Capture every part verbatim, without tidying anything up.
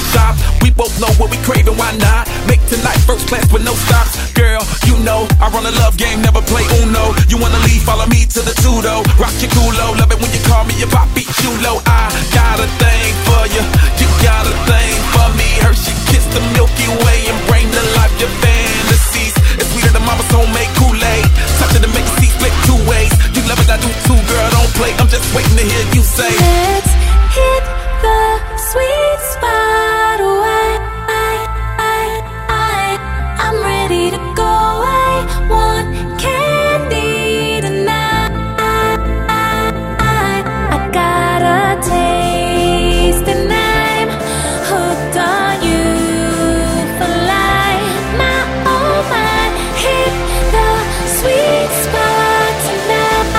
shop. We both know what we crave and why not. Make tonight first class with no stops. Girl, you know I run a love game, never play Uno. You wanna leave, follow me to the Tudo. Rock your culo, love it when you call me your papi chulo. I got a thing for you, you got a thing for me. Hershey kiss the Milky Way and bring to life your fantasies. It's sweeter than mama's homemade Kool-Aid. Touch it and make it see split two ways. You love it, I do too, girl, don't play. I'm just waiting to hear you say, let's hit the sweet spot. Oh, I, I, I, I, I'm ready to go. I want candy tonight. I, I, I got a taste and I'm hooked on you for life. My, oh my, hit the sweet spot tonight.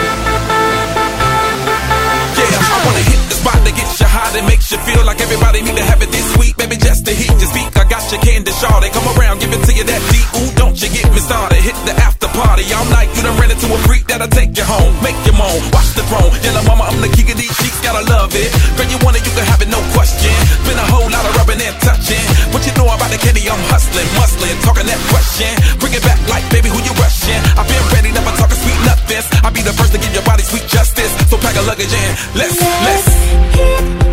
yeah, I wanna hit the spot that gets you hot and makes you feel like everybody need to have it this sweet. Baby, just to hit your speak, I got your candy shawty. Come around, give it to you that deep. Ooh, don't you get me started. Hit the after party all night. You done ran into a freak that'll take you home, make you moan, watch the throne. Yellow mama, I'm the king of these cheeks, gotta love it. Girl, you want it, you can have it, no question. Been a whole lot of rubbing and touching. What you know about the candy? I'm hustling, muscling, talking that question. Bring it back like, baby, who you rushing? I've been ready, never talking sweet nothings. I'll be the first to give your body sweet justice. So pack a luggage in, let's, let's, let's hit